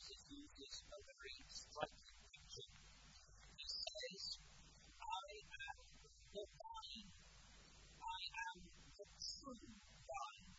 Jesus uses a very striking picture. He says, I am the vine. I am the true vine.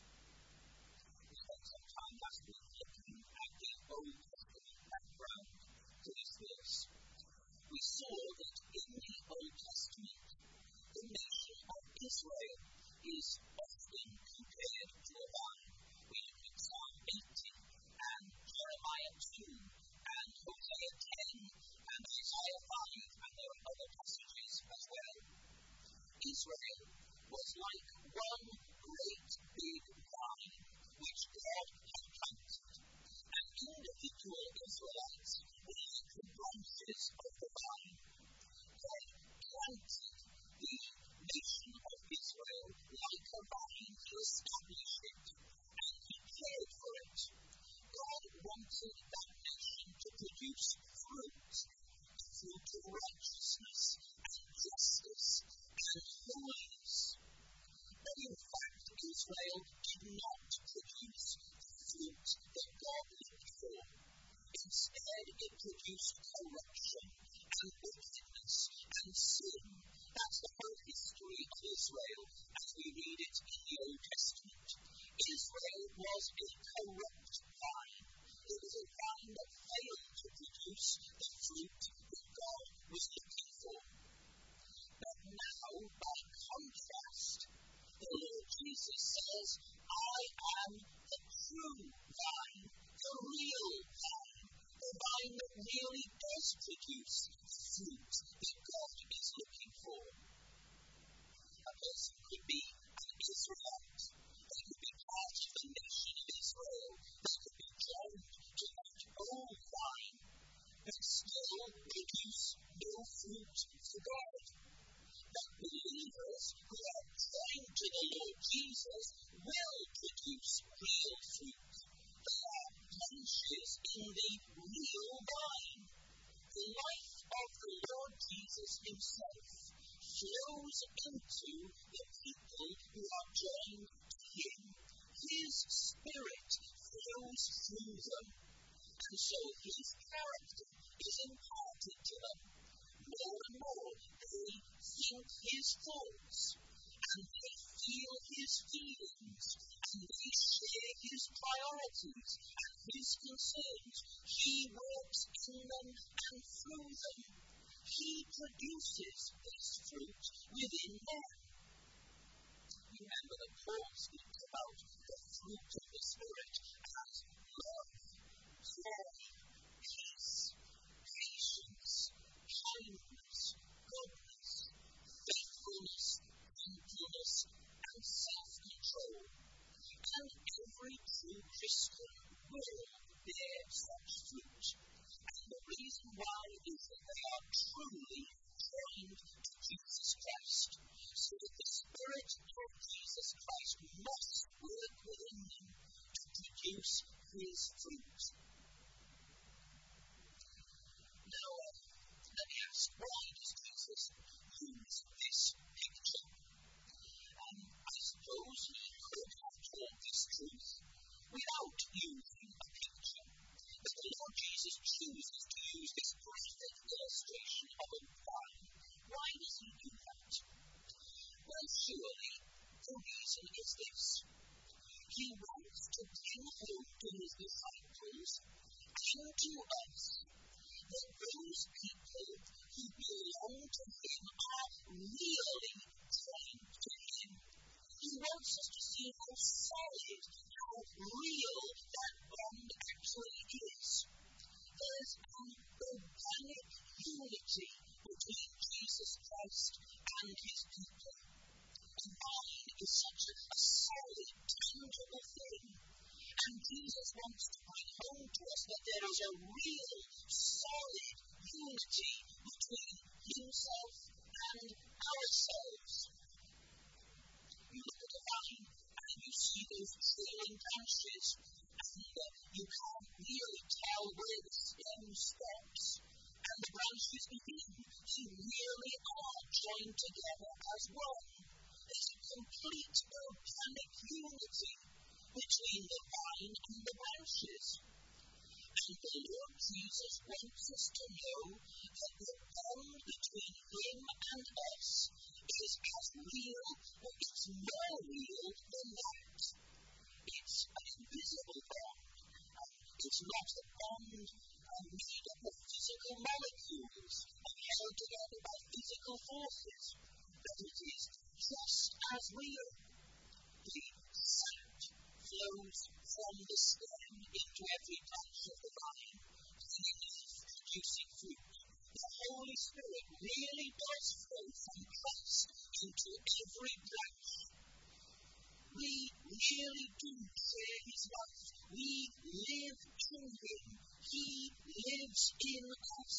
We spent some time last week looking at the Old Testament background to this verse. We saw that in the Old Testament, the nation of Israel is often compared to a vine. We looked at Psalm 80 and Jeremiah 2 and Hosea 10 and Isaiah 5, and there are other passages as well. Israel was like one great big vine which God had planted, and individual Israelites were like the branches of the vine. God planted the nation of Israel like a vine. He established it, and he cared for it. God wanted that nation to produce fruit of righteousness and justice and holiness. But in fact, Israel did not produce fruit that God looked for. Instead, it produced corruption and wickedness and sin. That's the whole history of Israel as we read it in the Old Testament. Israel was a corrupt vine. It was a vine that failed to produce the fruit that God was looking for. But now, by contrast, the Lord Jesus says, I am the true vine, the real vine, the vine that really does produce fruit that God is looking for. A person could be an Israelite. They could be part of the nation of Israel. They could be joined to that old vine, but still produce no fruit for God. But believers who are joined to the Lord Jesus will produce real fruit. They are branches in the real vine. The life of the Lord Jesus himself flows into the people who are joined to him. His Spirit flows through them, and so his character is imparted to them. More and more, they think his thoughts, and they feel his feelings, and they share his priorities and his concerns. He works in them and through them. He produces this fruit within them. Remember that Paul speaks about the fruit of the Spirit as love, joy, peace, patience, kindness, goodness, faithfulness, gentleness, and self-control. And every true Christian will bear such fruit. And the reason why is that they are truly joined to Jesus Christ, so that the Spirit of Jesus Christ must work within them to produce his fruit. Now, let me ask, why does Jesus use this picture? I suppose he could have taught this truth without using a picture. But the Lord Jesus chooses to use this graphic illustration of a vine. Why does he do that? Well, surely the reason is this. He wants to bring home to his disciples and to us that those people who belong to him are really joined to him. He wants us to see how solid, how real that bond actually is. There's an organic unity between Jesus Christ and his people. The vine is such a solid, tangible thing. And Jesus wants to bring home to us that there is a real, solid unity between himself and ourselves. You look at a vine and you see those trailing branches, and you can't really tell where the stem stops and the branches begin. They really are joined together as one. There's a complete organic unity between the vine and the branches. And the Lord Jesus wants us to know that the bond between him and us is as real, or it's more real than that. It's an invisible bond. It's not a bond made up of physical molecules and held together by physical forces, but it is just as real. The sap flows from the stem into every branch of the vine, producing fruit. The Holy Spirit really does flow from Christ into every branch. We really do share his life. We live in him. He lives in us.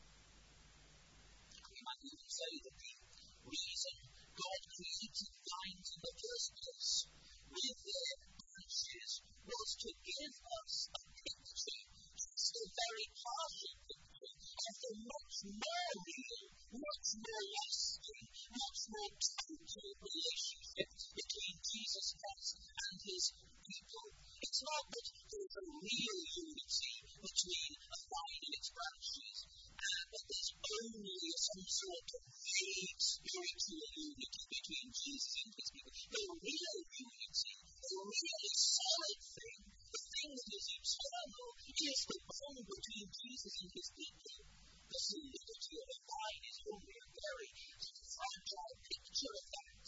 We might even say that the reason God created vines in the first place with their branches was to give us a picture, just a very partial picture, of the much more real, much more lasting, much more total relationship between Jesus Christ and his people. It's not that there's a real unity between a vine and its branches, but there's only some sort of vague spiritual unity between Jesus and his people. The real unity, the really solid thing, the thing that is eternal, is the bond between Jesus and his people. The solidity of a vine is only a very fragile picture of that.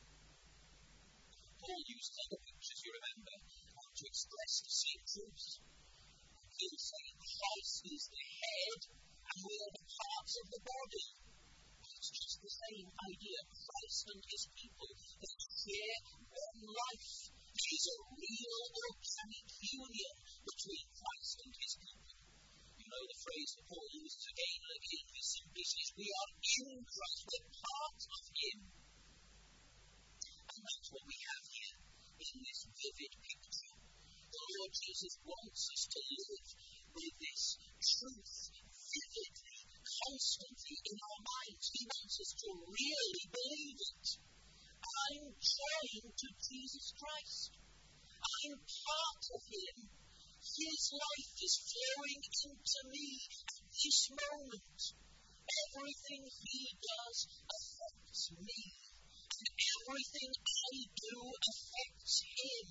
Paul used other pictures, you remember, to express the same truth. He was saying Christ is the head and we are the parts of the body. It's just the same idea. Christ and his people, they share one life. There is a real organic union between Christ and his people. You know the phrase that Paul uses again and again. He simply says, we are in Christ, we're part of him. And that's what we have here in this vivid picture. The Lord Jesus wants us to live with this truth vividly, constantly in our minds. He wants us to really believe it. I'm joined to Jesus Christ. I'm part of him. His life is flowing into me at this moment. Everything he does affects me. And everything I do affects him.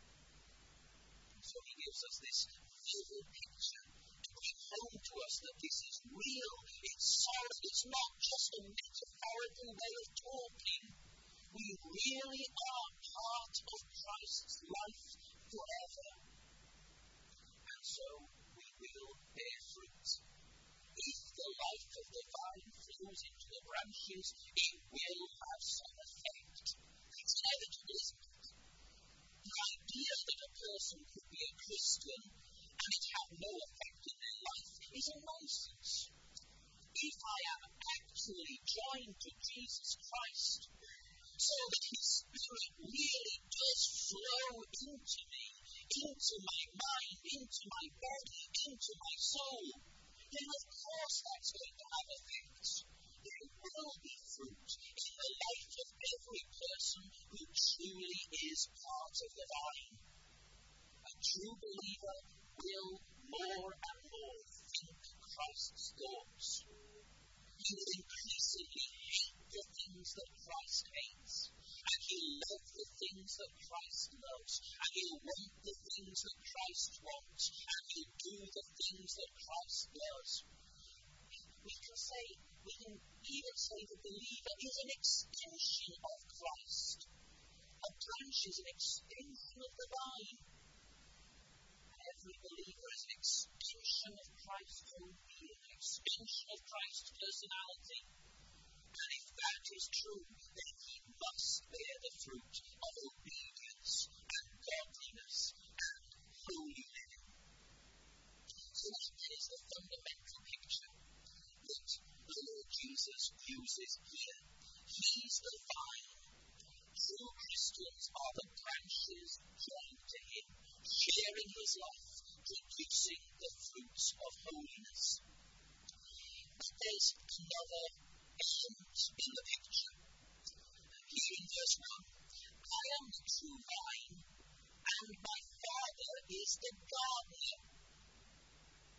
So he gives us this vivid picture to bring home to us that this is real, it's solid, it's not just a metaphorical way of talking. We really are part of Christ's life forever. And so we will bear fruit. If the life of the vine flows into the branches, it will have some effect. It's inevitable, isn't it? The idea that a person could be a Christian and it have no effect in their life is a nonsense. If I am actually joined to Jesus Christ, so that his Spirit really does flow into me, into my mind, into my body, into my soul, then of course that's going to have effects. There will be fruit in the life of every person who truly is part of the vine. A true believer will more and more think Christ's thoughts. He will increasingly hate the things that Christ hates. And he'll love the things that Christ loves. And he'll want the things that Christ wants. And he'll do the things that Christ does. We can even say the believer is an extension of Christ. A branch is an extension of the vine. Every believer is an extension of Christ's own being, an extension of Christ's personality. And if that is true, then he must bear the fruit of obedience and godliness and holy living. So that is the fundamental picture that the Lord Jesus uses here. He's the vine. True Christians are the branches joined to him, sharing his life, producing the fruits of holiness. But there's another element in the picture. Here in verse 1, I am the true vine, and my Father is the gardener.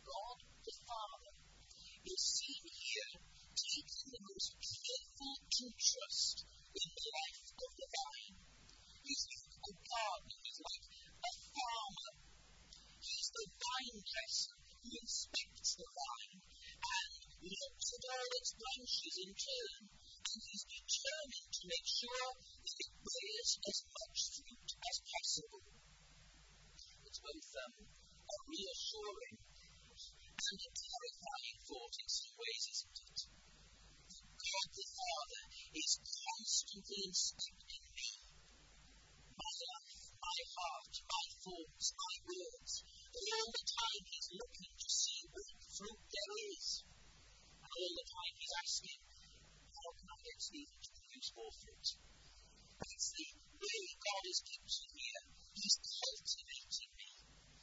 God the Father is seen here taking the most careful interest in the life of the vine. He's like a gardener, he's like a farmer. He's the vine dresser who inspects the vine and looks at all its branches in turn, and he's determined to make sure that it bears as much fruit as possible. It's both a reassuring and a terrifying thought in some ways, isn't it? God the Father is constantly inspecting me, my life, my heart, my thoughts, my words. All the time he's looking to see what fruit there is. And all the time he's asking, how can I get Stephen to produce more fruit? That's the way God is pictured here. He's cultivating me.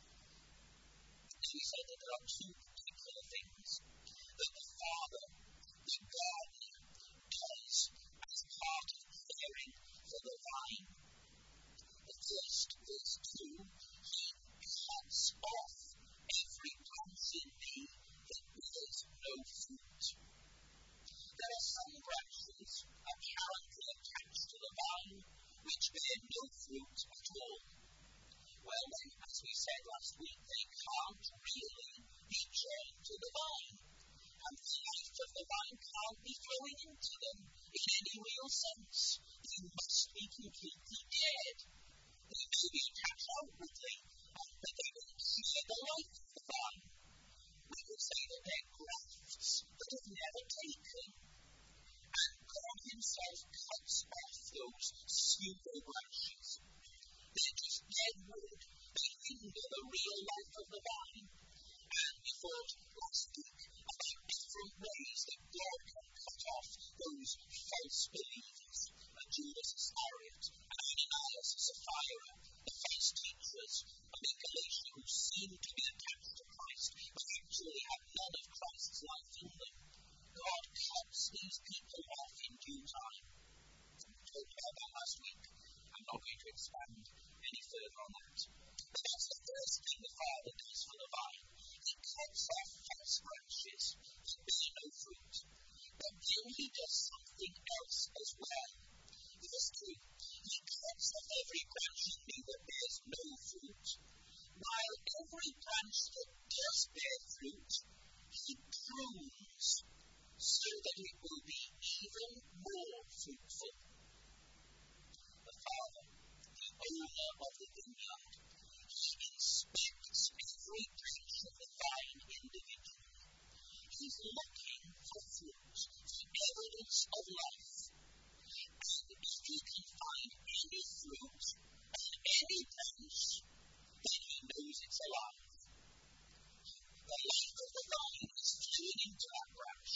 So we said that there are two particular things that the Father, the gardener, does as part of caring for the vine. The first, verse 2, he cuts off every branch in me that bears no fruit. There are some branches apparently attached to the vine which bear no fruit at all. Well then, as we said last week, they can't really be joined to the vine. And the life of the vine can't be flowing into them in any real sense. They must be completely dead. They may be attached outwardly, but they don't share the life of the vine. We would say that they're grafts that have never taken. And God himself cuts off those pseudo branches. They're just dead wood. They hinder the real life of the vine. And we thought last week about different ways that God can cut off those false believers, Judas Iscariot, Ananias, Sapphira, the false teachers, and in Galatia who seem to be attached to Christ, but actually have none of Christ's life in them. God cuts these people off in due time. We talked about that last week. I'm not going to expand any further on that. But that's the first thing the Father does for the vine. He cuts off false branches that bear no fruit. But then he does something else as well. Verse 3, he cuts off every branch in me that bears no fruit, while every branch that does bear fruit, he prunes, so that it will be even more fruitful. The Father, the owner of the vineyard, he inspects every branch of the vine individually. He's looking for fruit, for evidence of life. And if he can find any fruit on any branch, then he knows it's alive. The life of the vine is flowing into that branch.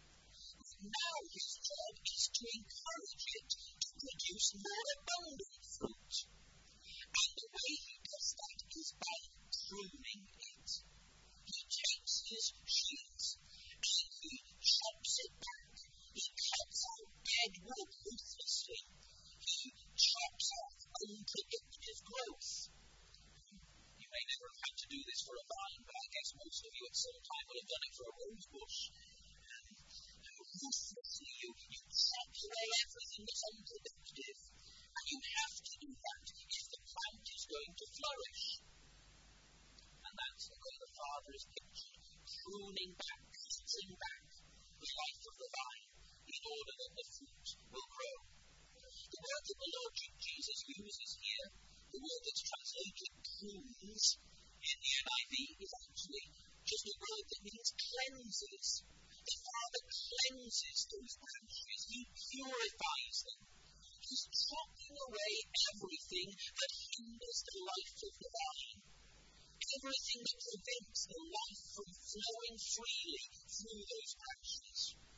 Now his job is to encourage it to produce more abundant fruit. And the way he does that is by pruning it. He takes his shears and he chops it back. He cuts out dead wood ruthlessly. He chops off unproductive growth. You may never have had to do this for a vine, but I guess most of you at some time will have done it for a rose bush. Ruthlessly, you chop away everything that's unproductive, and you have to do that if the plant is going to flourish. And that's the way the Father is pictured, pruning back, cutting back the life of the vine in order that the fruit will grow. The word that the Lord Jesus uses here, the word that's translated prunes in the NIV, is actually just a word that means cleanses. The Father cleanses those branches. He purifies them. He's chopping away everything that hinders the life of the vine. Everything that prevents the life from flowing freely through those branches.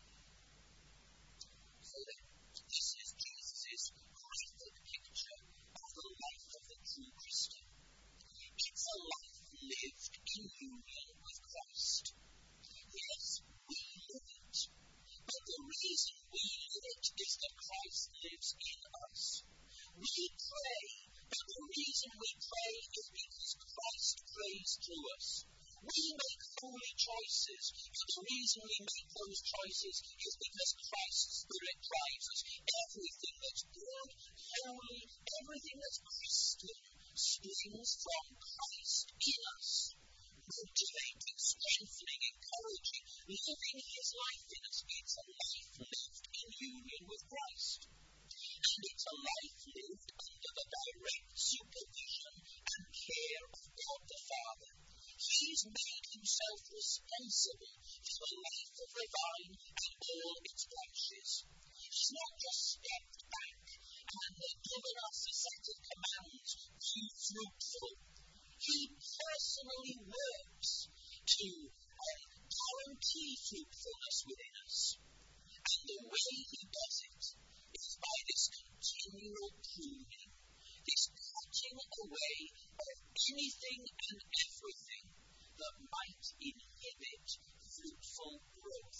So then, this is Jesus' graphic picture of the life of the true Christian. It's a life lived in union with Christ. Yes, we live it. But the reason we live it is that Christ lives in us. We pray, but the reason we pray is because Christ prays through us. We make holy choices, but the reason we make those choices is because Christ's Spirit drives us. Everything that's good, holy, everything that's Christian springs from Christ in us. Motivating, strengthening, encouraging, living His life in us. It's a life lived in union with Christ. And it's a life lived under the direct supervision and care of God the Father. He's made Himself responsible for the life of the vine and all its branches. He's not just stepped back and given us a set of commands to be fruitful. He personally works to guarantee fruitfulness within us. And the way He does it is by this continual pruning, this cutting away of anything and everything that might inhibit fruitful growth.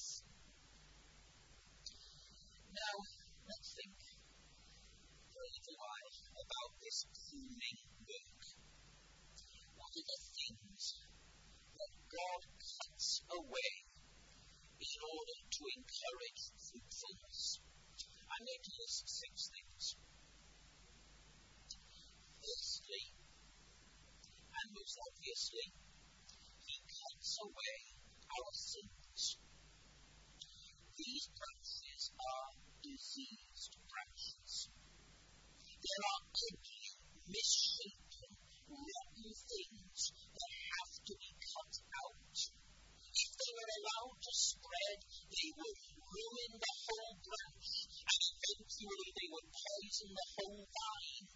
Now, let's think for a little while about this pruning work. What are the things that God cuts away in order to encourage fruitfulness? I'm going to list 6 things. Firstly, and most obviously, He cuts away our sins. These branches are diseased branches. There are ugly, misshapen, rotten things that have to be cut out. If they were allowed to spread, they would ruin the whole branch, and eventually they would poison the whole vine.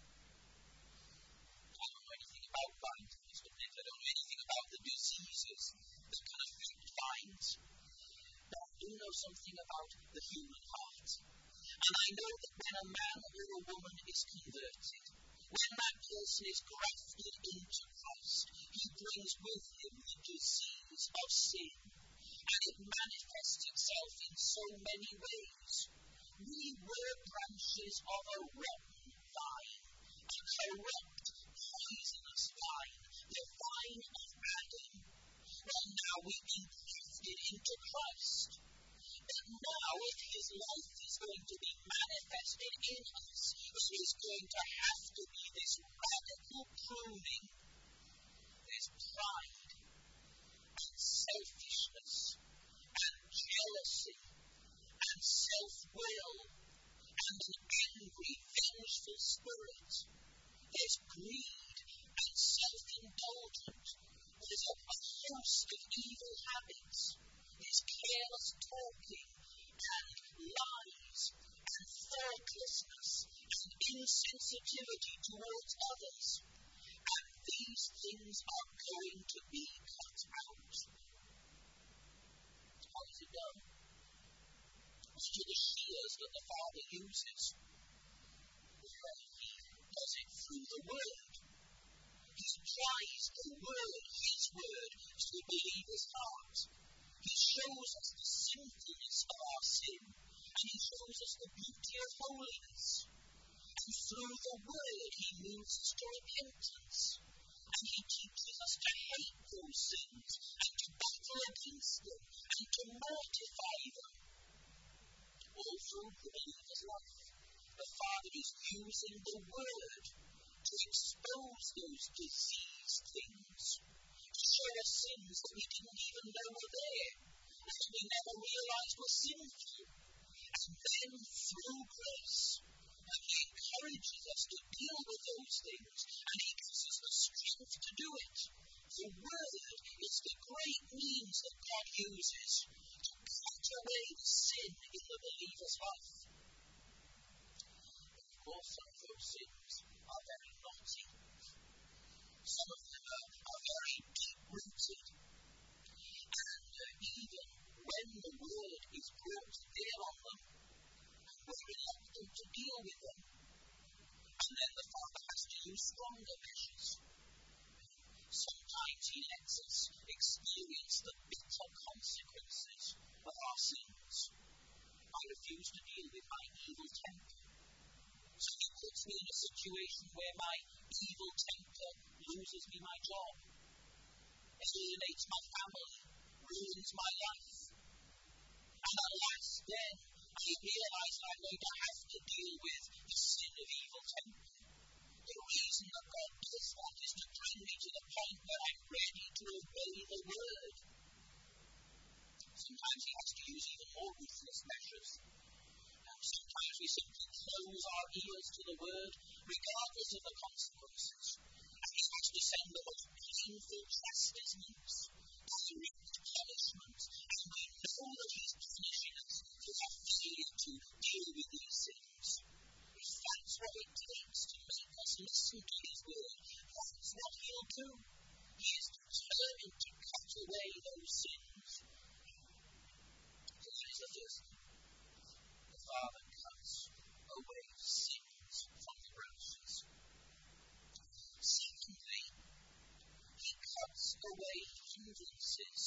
I don't know anything about vines, I must admit. I don't know anything about the diseases that can affect vines. But I do know something about the human heart. And I know that when a man or a woman is converted, when that person is grafted into Christ, he brings with him the disease of sin. And it manifests itself in so many ways. We were branches of a rotten vine, a corrupt, poisonous vine, the vine of Adam. Well, now we've been grafted into Christ. But now, if His life is going to be manifested in us, it is going to have to be this radical pruning. There's pride and selfishness and jealousy and self-will and an angry, vengeful spirit. There's greed and self-indulgence. There's a host of evil habits. There's careless talking and lies and thoughtlessness and insensitivity towards others. And these things are going to be cut out. How is it done? Which are the shears that the Father uses? Well, He does it through the Word. He applies the Word, His Word, to the believer's heart. He shows us the sinfulness of our sin, and He shows us the beauty of holiness. And through the Word, He moves us to repentance. And He teaches us to hate those sins, and to battle against them, and to mortify them. All through the believer's life, the Father is using the Word to expose those diseased things, to show us sins that we didn't even know were there, that we never realized were sinful. And then, through grace, He encourages us to deal with those things, and He gives us the strength to do it. The Word is the great means that God uses to cut away the sin in the believer's life. Of course, some of those sins are very naughty. Some of them are very deep-rooted. And even when the Word is brought to bear on them, we're reluctant to deal with them. And then the Father has to use stronger measures. Sometimes He lets us experience the bitter consequences of our sins. I refuse to deal with my evil temper. So He puts me in a situation where my evil temper loses me my job. alienates my family, ruins my life. And alas, then I realize that I'm going to have to deal with the sin of evil temper. The reason that God does that is to bring me to the point where I'm ready to obey the word. Sometimes he has to use even more ruthless measures. Sometimes we simply close our ears to the word, regardless of the consequences. And he has to send the most painful chastisements, direct punishments, and we know that he's punishing us for our failure to deal with these sins. If that's what it takes to make us listen to his word, that's what he'll do. He is determined to cut away those sins. So that is the first thing. The Father cuts away sins from the branches. Secondly, he cuts away hindrances.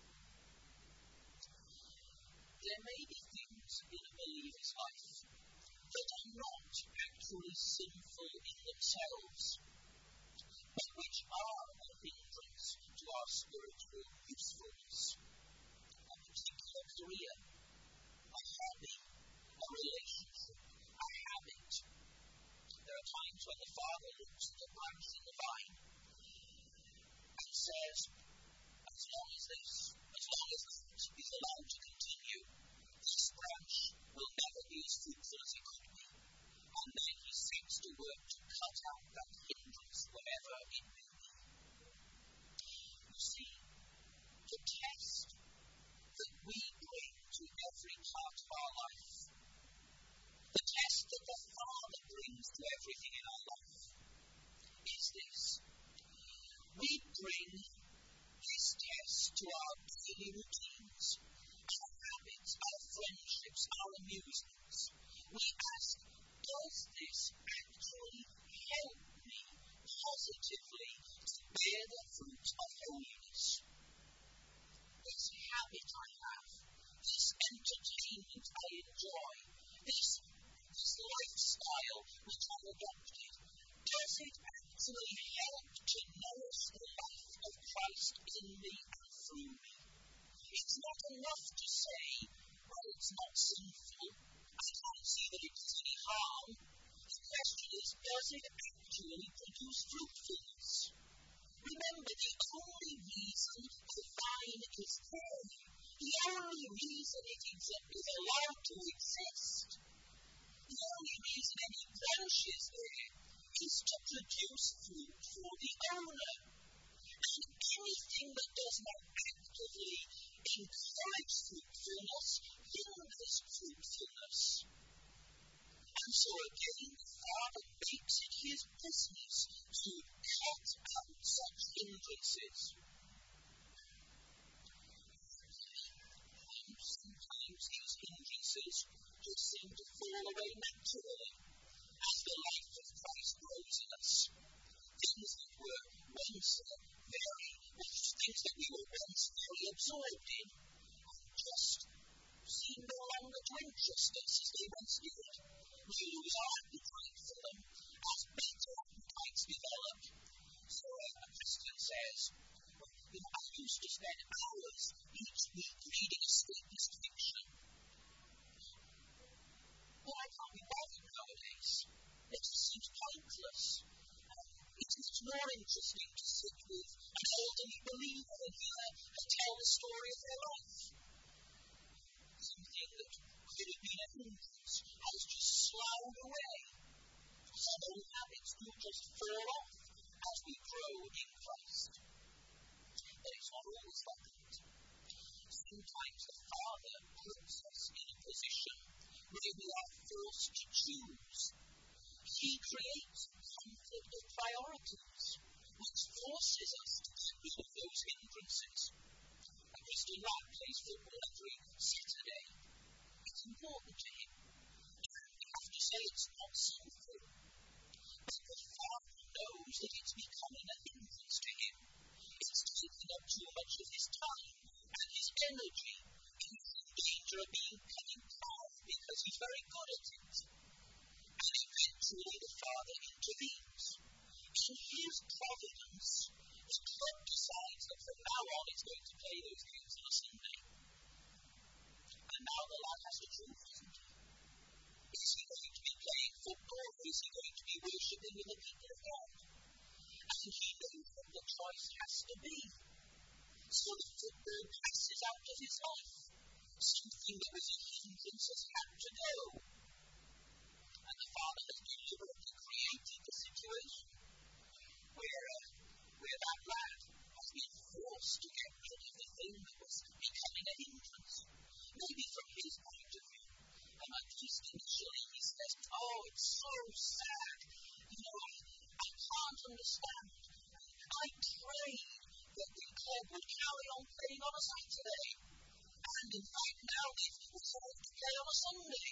There may be things in a believer's life that are not actually sinful in themselves, but which are a hindrance to our spiritual usefulness. A particular career, a hobby, a relationship, a habit. There are times when the Father looks at the branch in the vine and says, as long as that is allowed to continue, this branch will never be as fruitful as it could be. And then he sets to work to cut out that hindrance, whatever it may be. You see, the test that we bring to every part of our life, the test that the Father brings to everything in our life, is this. We bring this test to our daily routines, our habits, our friendships, our amusements. We ask, does this actually help me positively to bear the fruit of holiness? This habit I have, this entertainment I enjoy, this lifestyle which I've adopted, does it actually help to nourish the life of Christ in me and through me? It's not enough to say, well, it's not sinful. I can't see that it does any harm. The question is, does it actually produce fruitfulness? Remember, the only reason the vine is there, the only reason it is allowed to exist, the only reason any branch is there is to produce fruit for the owner. And anything that does not actively encourage fruitfulness hinders fruitfulness. And so again, the Father makes it his business to cut out such hindrances. Sometimes these hindrances just seem to fall away naturally as the life of Christ grows in us. Things that were once things that we were once very absorbed in just seem no longer to interest us as they once did. We lose our appetite for them as better appetites develop. So a Christian says, I used to spend hours each week reading escapist fiction. Well, I can't be bothered nowadays. It just seems pointless. It's more interesting to sit with an elderly believer and hear her tell the story of their life. Something that could have been a hindrance has just sloughed away. Some old habits do just fall off as we grow in Christ. But it's not always like that. Sometimes the Father puts us in a position where we are forced to choose. He creates conflict of priorities, which forces us to get rid of those hindrances. A Christian lad plays football every Saturday. It's important to him. We have to say it's not sinful. But the Father knows that it's becoming a hindrance to him. It's taking up too much of his time and his energy. He's in danger of being cutting off because he's very good at it. And eventually the Father intervenes. In his providence, the club decides decides that from now on it's going to play those games on a Sunday. And now the lad has to choose, isn't he? Is he going to be playing football, or is he going to be worshipping with the people of God? And he knows what the choice has to be. So the football passes out of his life. Something that was a hindrance has had to go. And the Father has deliberately created the situation where that lad has been forced to get rid of the thing that was becoming a hindrance. Maybe from his point of view. And at least initially he says, oh, it's so sad. I can't understand. I prayed that the club would carry on playing on a Saturday. And in fact now they've decided to play on a Sunday.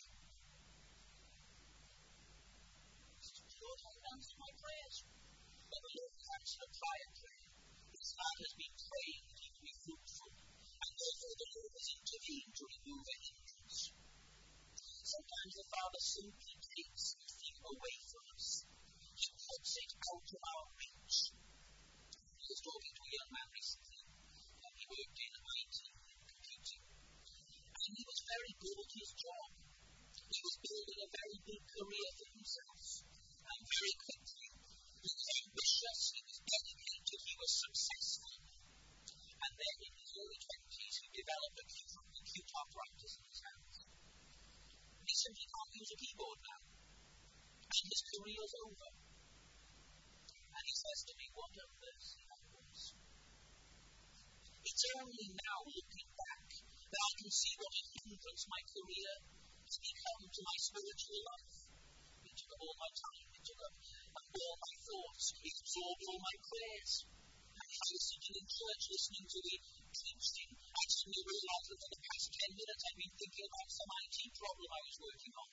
The Lord has answered my prayers. But the Lord has answered a prior prayer. This man has been praying that he will be fruitful. And therefore the Lord has intervened to remove a hindrance. Sometimes the Father simply takes something away from us. He puts it out of our reach. I was talking to a young man recently, and he worked in IT computing. And he was very good at his job. He was building a very big career for himself. And very quickly, he was ambitious, he was dedicated, he was successful. And then in his early 20s, he developed acute arthritis in his hands. He simply can't use a keyboard now. And his career's over. And he says to me, what on earth happens? It's only now, looking back, that I can see what a hindrance my career has become to my spiritual life. It took up all my time, it took up all my thoughts, it absorbed all my prayers. And I was sitting in church listening to the teaching. I suddenly realized that for the past 10 minutes I'd been thinking about some IT problem I was working on.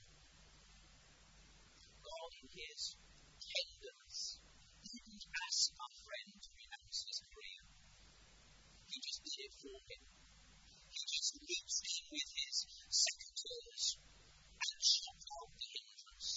God, in his tenderness, didn't ask my friend to renounce his career. He just did it for him. He just reached in with his secateurs and shut out the hindrance.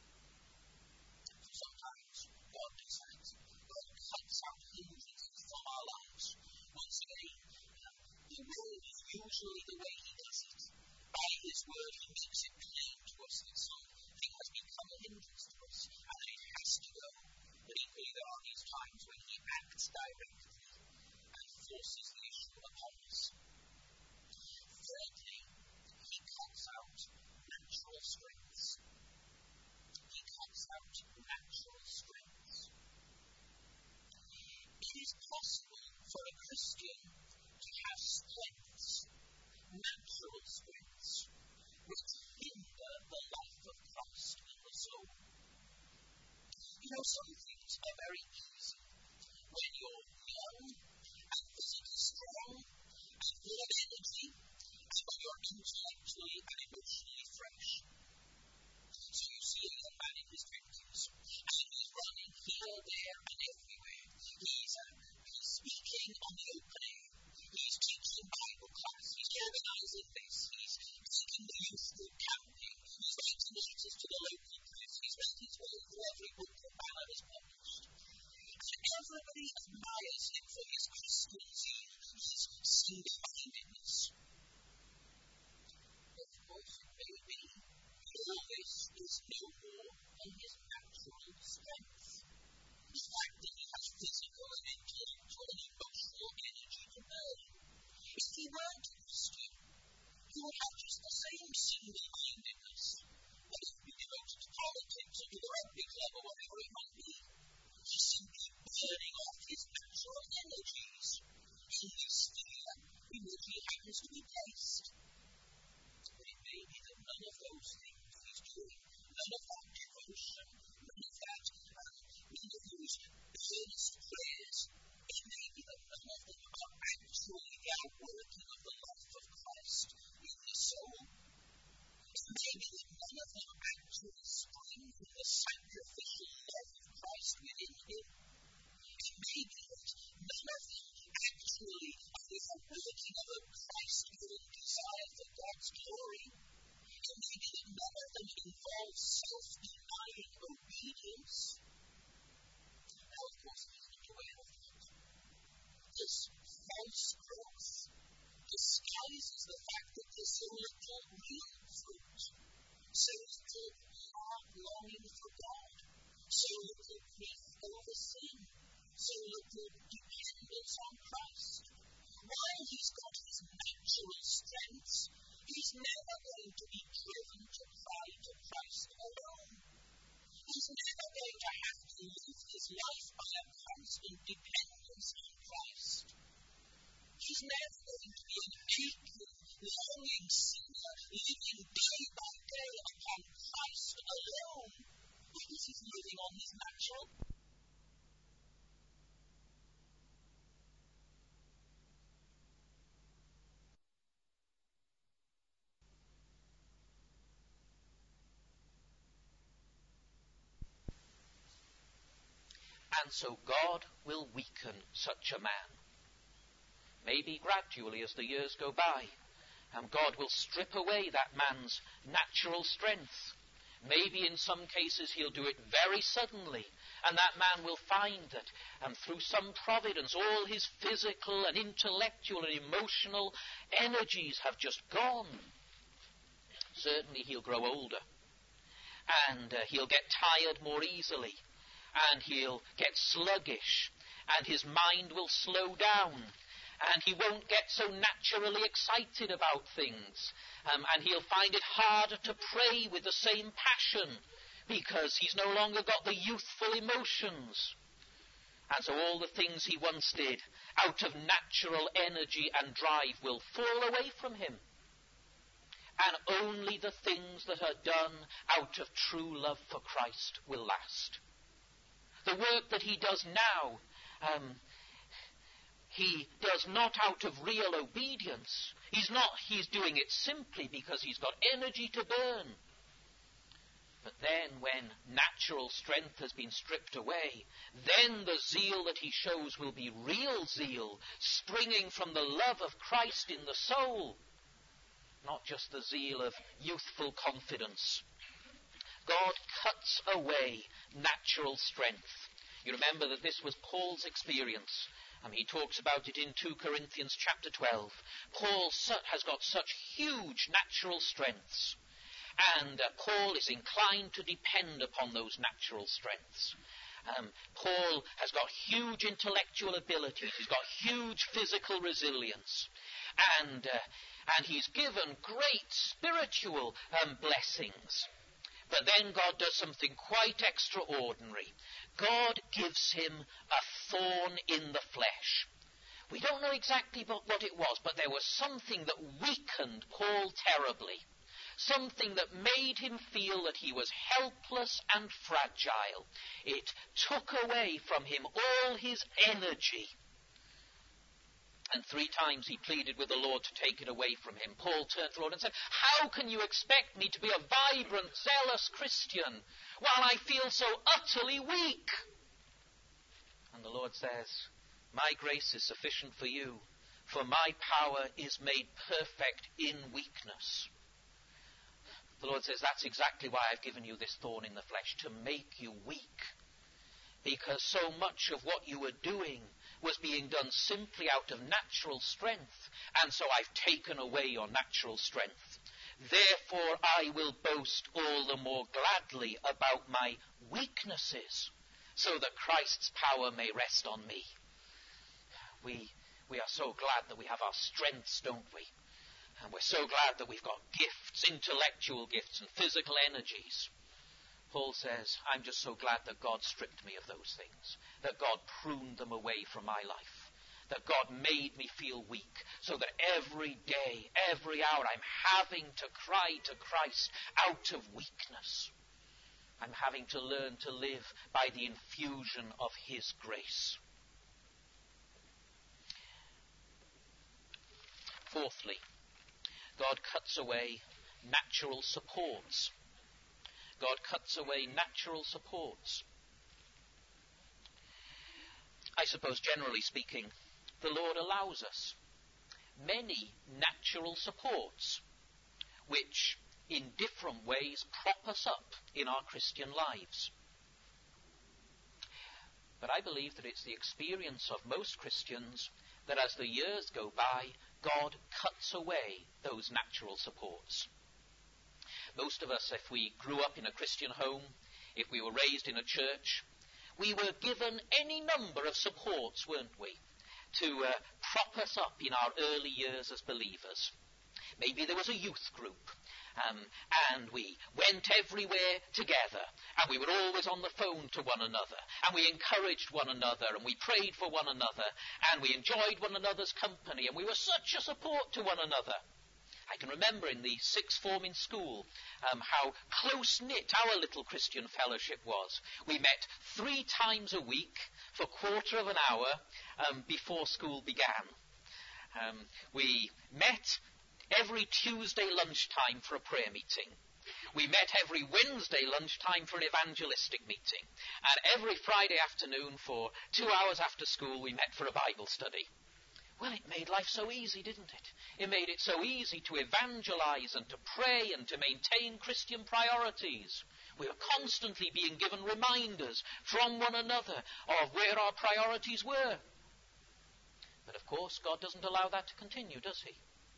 Sometimes God does that. God cuts out hindrances from our lives. Once again, the word is usually the way he does it. By his word, he makes it plain to us that something has become a hindrance to us, and it has to go. But equally, there are these times when he acts directly and forces the issue upon us. Thirdly, he cuts out natural strengths. He cuts out natural strengths. It is possible for a Christian to have strengths, natural strengths, which hinder the life of Christ in the soul. Some things are very easy. When you're young and physically strong and full of energy, and when you're intellectually and emotionally fresh. So you see a young man in his 20s, and he's running here, there, and everywhere. He's speaking on the open air. He's teaching Bible class. He's organizing this. He's taking the youth group camping. He's writing letters to the local press. He's made his way through every book that Ballard has published. And everybody admires him for his Christian zeal, his single-mindedness. Of course, it may be that all this is no more than his natural strength. The fact that he has physical and intellectual and emotional energy to burn. If he weren't a Christian, he would have just the same single-mindedness, but he would be devoted to politics or to the rugby club or whatever it might be. He's simply burning off his natural energies in this sphere in which he happens to be placed. But it may be that none of those things he's doing, none of that devotion, none of those earnest prayers, it may be that none of them are actually the outworking of the life of Christ in the soul. It may be that none of them actually spring from the sacrificial love of Christ within him. It may be that none of them actually are the outworking of a Christ-given desire for God's glory. It may be that none of them involve self-denying obedience false growth disguises the fact that there's so little real fruit, so little heart longing for God, so little grief over sin, so little dependence on Christ. While he's got his natural strengths, he's never going to be driven to cry to Christ alone. He's never going to have to live his life by a constant dependence on Christ. He's never going to be an aching, longing sinner living day by day upon Christ alone, because he's living on his natural. And so God will weaken such a man. Maybe gradually as the years go by, and God will strip away that man's natural strength. Maybe in some cases he'll do it very suddenly, and that man will find that through some providence all his physical and intellectual and emotional energies have just gone. Certainly he'll grow older, and he'll get tired more easily, and he'll get sluggish, and his mind will slow down, and he won't get so naturally excited about things, and he'll find it harder to pray with the same passion because he's no longer got the youthful emotions. And so all the things he once did out of natural energy and drive will fall away from him. And only the things that are done out of true love for Christ will last. The work that he does now, he does not out of real obedience. He's doing it simply because he's got energy to burn. But then when natural strength has been stripped away, then the zeal that he shows will be real zeal, springing from the love of Christ in the soul, not just the zeal of youthful confidence. God cuts away natural strength. You remember that this was Paul's experience. He talks about it in 2 Corinthians chapter 12. Paul has got such huge natural strengths. And Paul is inclined to depend upon those natural strengths. Paul has got huge intellectual abilities. He's got huge physical resilience. And he's given great spiritual blessings. But then God does something quite extraordinary. God gives him a thorn in the flesh. We don't know exactly what it was, but there was something that weakened Paul terribly. Something that made him feel that he was helpless and fragile. It took away from him all his energy. And 3 times he pleaded with the Lord to take it away from him. Paul turned to the Lord and said, "How can you expect me to be a vibrant, zealous Christian while I feel so utterly weak?" And the Lord says, "My grace is sufficient for you, for my power is made perfect in weakness." The Lord says, that's exactly why I've given you this thorn in the flesh, to make you weak. Because so much of what you were doing was being done simply out of natural strength, and so I've taken away your natural strength. Therefore I will boast all the more gladly about my weaknesses, so that Christ's power may rest on me. We are so glad that we have our strengths, don't we? And we're so glad that we've got gifts, intellectual gifts and physical energies. Paul says, I'm just so glad that God stripped me of those things, that God pruned them away from my life, that God made me feel weak, so that every day, every hour, I'm having to cry to Christ out of weakness. I'm having to learn to live by the infusion of his grace. Fourthly, God cuts away natural supports. God cuts away natural supports. I suppose, generally speaking, the Lord allows us many natural supports which, in different ways, prop us up in our Christian lives. But I believe that it's the experience of most Christians that as the years go by, God cuts away those natural supports. Most of us, if we grew up in a Christian home, if we were raised in a church, we were given any number of supports, weren't we, to prop us up in our early years as believers. Maybe there was a youth group, and we went everywhere together, and we were always on the phone to one another, and we encouraged one another, and we prayed for one another, and we enjoyed one another's company, and we were such a support to one another. I can remember in the sixth form in school how close-knit our little Christian fellowship was. We met 3 times a week for a quarter of an hour before school began. We met every Tuesday lunchtime for a prayer meeting. We met every Wednesday lunchtime for an evangelistic meeting. And every Friday afternoon for 2 hours after school we met for a Bible study. Well, it made life so easy, didn't it? It made it so easy to evangelize and to pray and to maintain Christian priorities. We were constantly being given reminders from one another of where our priorities were. But of course, God doesn't allow that to continue, does he?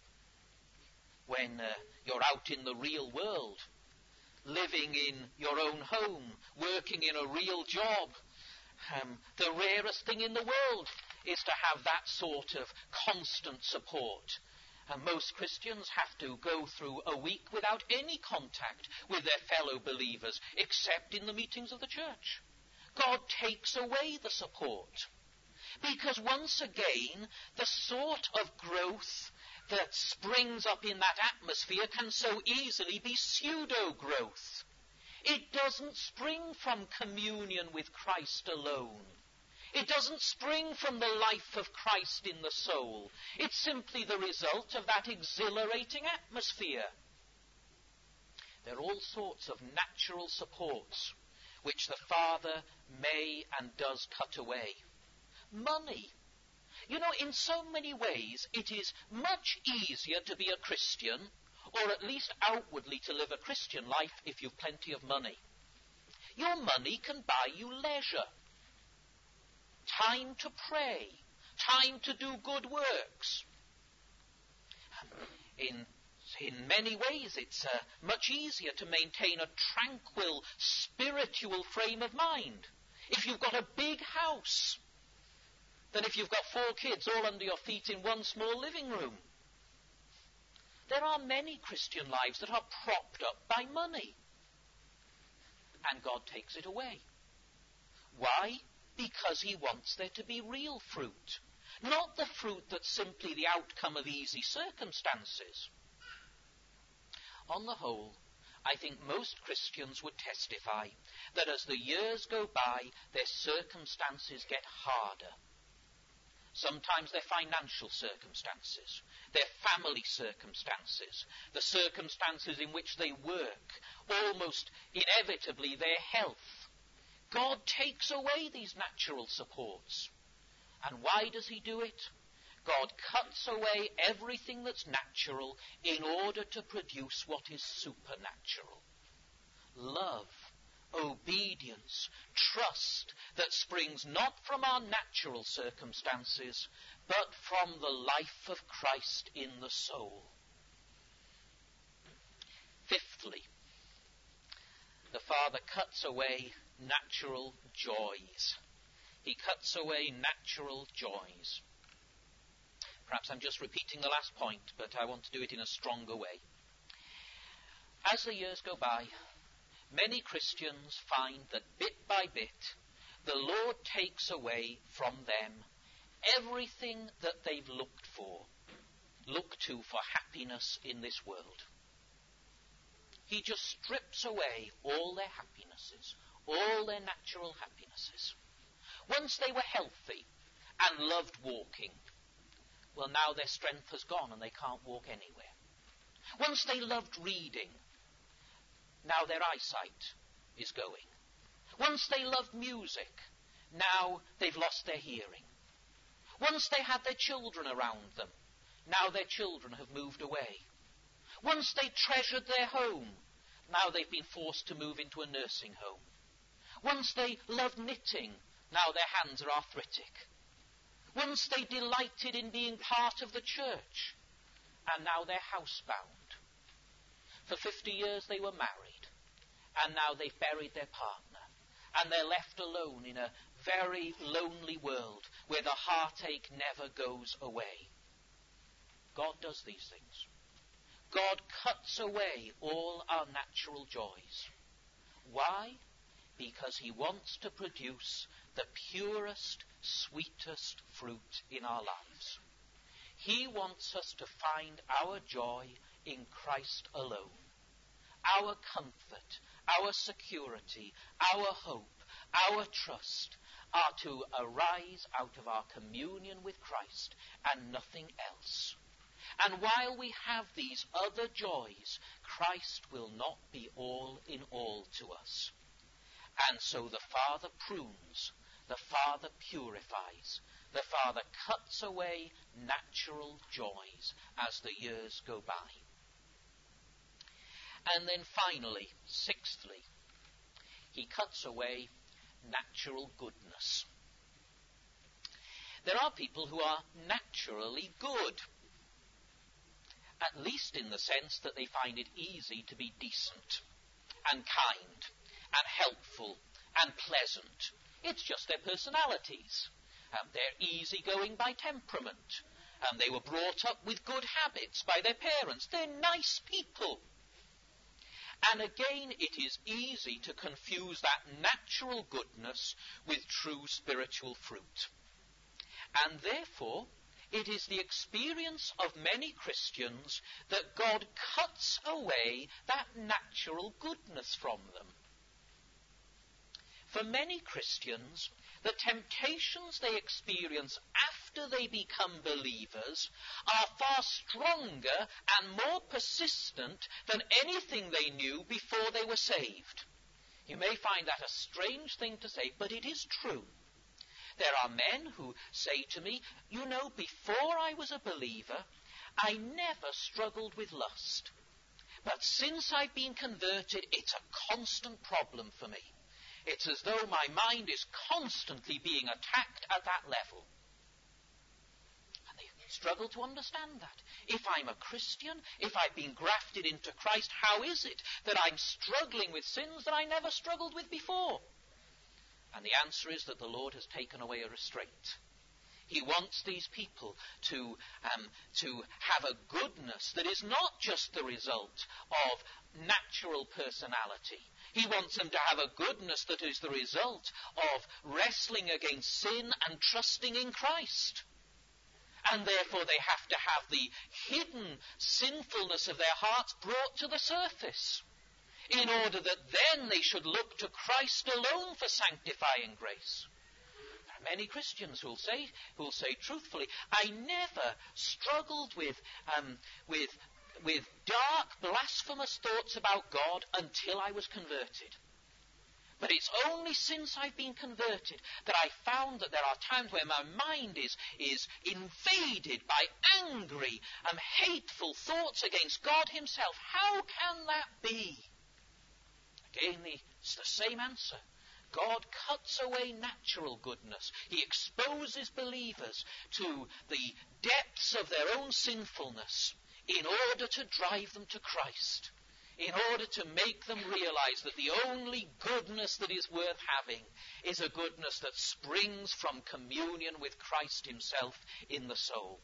When you're out in the real world, living in your own home, working in a real job, the rarest thing in the world is to have that sort of constant support. And most Christians have to go through a week without any contact with their fellow believers, except in the meetings of the church. God takes away the support. Because once again, the sort of growth that springs up in that atmosphere can so easily be pseudo-growth. It doesn't spring from communion with Christ alone. It doesn't spring from the life of Christ in the soul. It's simply the result of that exhilarating atmosphere. There are all sorts of natural supports which the Father may and does cut away. Money. You know, in so many ways, it is much easier to be a Christian, or at least outwardly to live a Christian life, if you've plenty of money. Your money can buy you leisure. Time to pray, time to do good works. In many ways, it's much easier to maintain a tranquil, spiritual frame of mind if you've got a big house than if you've got 4 kids all under your feet in one small living room. There are many Christian lives that are propped up by money, and God takes it away. Why? Because he wants there to be real fruit, not the fruit that's simply the outcome of easy circumstances. On the whole, I think most Christians would testify that as the years go by, their circumstances get harder. Sometimes their financial circumstances, their family circumstances, the circumstances in which they work, almost inevitably their health. God takes away these natural supports. And why does he do it? God cuts away everything that's natural in order to produce what is supernatural. Love, obedience, trust that springs not from our natural circumstances, but from the life of Christ in the soul. Fifthly, the Father cuts away natural joys. He cuts away natural joys. Perhaps I'm just repeating the last point, but I want to do it in a stronger way. As the years go by, many Christians find that bit by bit, the Lord takes away from them everything that they've looked to for happiness in this world. He just strips away all their happinesses, all their natural happinesses. Once they were healthy and loved walking, well, now their strength has gone and they can't walk anywhere. Once they loved reading, now their eyesight is going. Once they loved music, now they've lost their hearing. Once they had their children around them, now their children have moved away. Once they treasured their home, now they've been forced to move into a nursing home. Once they loved knitting, now their hands are arthritic. Once they delighted in being part of the church, and now they're housebound. For 50 years they were married, and now they've buried their partner, and they're left alone in a very lonely world where the heartache never goes away. God does these things. God cuts away all our natural joys. Why? Because he wants to produce the purest, sweetest fruit in our lives. He wants us to find our joy in Christ alone. Our comfort, our security, our hope, our trust are to arise out of our communion with Christ and nothing else. And while we have these other joys, Christ will not be all in all to us. And so the Father prunes, the Father purifies, the Father cuts away natural joys as the years go by. And then finally, sixthly, he cuts away natural goodness. There are people who are naturally good, at least in the sense that they find it easy to be decent and kind and helpful and pleasant. It's just their personalities. They're easygoing by temperament. They were brought up with good habits by their parents. They're nice people. And again, it is easy to confuse that natural goodness with true spiritual fruit. And therefore, it is the experience of many Christians that God cuts away that natural goodness from them. For many Christians, the temptations they experience after they become believers are far stronger and more persistent than anything they knew before they were saved. You may find that a strange thing to say, but it is true. There are men who say to me, you know, before I was a believer, I never struggled with lust. But since I've been converted, it's a constant problem for me. It's as though my mind is constantly being attacked at that level. And they struggle to understand that. If I'm a Christian, if I've been grafted into Christ, how is it that I'm struggling with sins that I never struggled with before? And the answer is that the Lord has taken away a restraint. He wants these people to have a goodness that is not just the result of natural personality. He wants them to have a goodness that is the result of wrestling against sin and trusting in Christ. And therefore they have to have the hidden sinfulness of their hearts brought to the surface, in order that then they should look to Christ alone for sanctifying grace. There are many Christians who will say truthfully, I never struggled with dark, blasphemous thoughts about God until I was converted. But it's only since I've been converted that I found that there are times where my mind is invaded by angry and hateful thoughts against God himself. How can that be? Again, it's the same answer. God cuts away natural goodness. He exposes believers to the depths of their own sinfulness in order to drive them to Christ, in order to make them realize that the only goodness that is worth having is a goodness that springs from communion with Christ himself in the soul.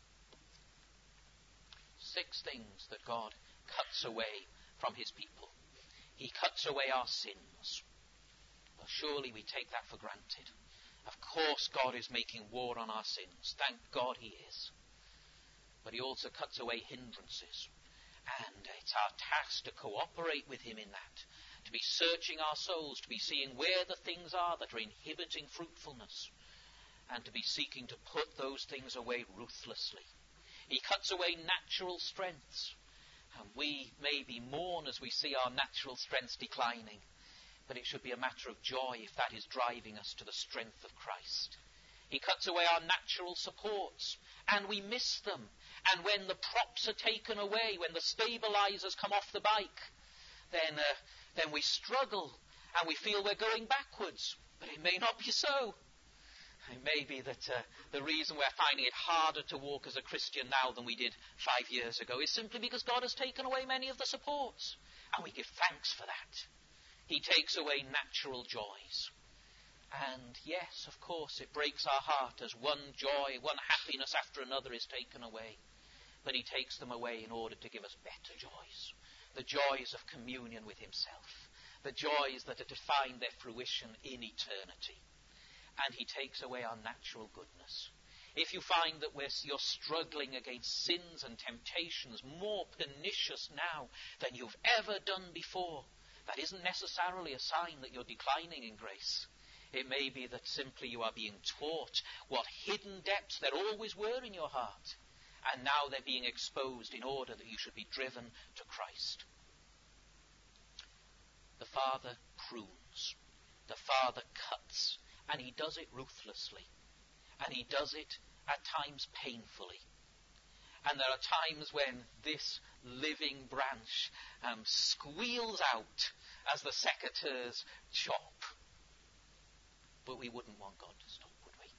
6 things that God cuts away from his people. He cuts away our sins. Well, surely we take that for granted. Of course God is making war on our sins. Thank God he is. But he also cuts away hindrances. And it's our task to cooperate with him in that. To be searching our souls, to be seeing where the things are that are inhibiting fruitfulness. And to be seeking to put those things away ruthlessly. He cuts away natural strengths. And we maybe mourn as we see our natural strengths declining. But it should be a matter of joy if that is driving us to the strength of Christ. He cuts away our natural supports, and we miss them. And when the props are taken away, when the stabilizers come off the bike, then we struggle, and we feel we're going backwards. But it may not be so. It may be that the reason we're finding it harder to walk as a Christian now than we did 5 years ago is simply because God has taken away many of the supports. And we give thanks for that. He takes away natural joys. And yes, of course, it breaks our heart as one joy, one happiness after another is taken away. But he takes them away in order to give us better joys. The joys of communion with himself. The joys that are to find their fruition in eternity. And he takes away our natural goodness. If you find that you're struggling against sins and temptations more pernicious now than you've ever done before, that isn't necessarily a sign that you're declining in grace. It may be that simply you are being taught what hidden depths there always were in your heart, and now they're being exposed in order that you should be driven to Christ. The Father prunes. The Father cuts. And he does it ruthlessly. And he does it at times painfully. And there are times when this living branch squeals out as the secateurs chop. But we wouldn't want God to stop, would we?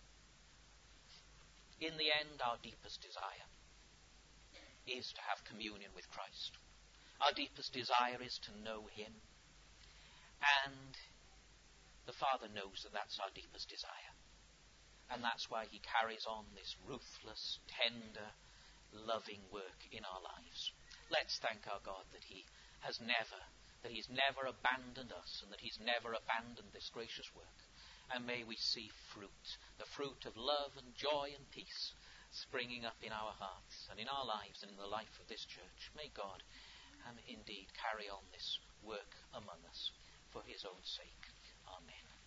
In the end, our deepest desire is to have communion with Christ. Our deepest desire is to know him. And the Father knows that that's our deepest desire. And that's why he carries on this ruthless, tender, loving work in our lives. Let's thank our God that he's never abandoned us and that he's never abandoned this gracious work. And may we see fruit, the fruit of love and joy and peace springing up in our hearts and in our lives and in the life of this church. May God indeed carry on this work among us for his own sake. Amen.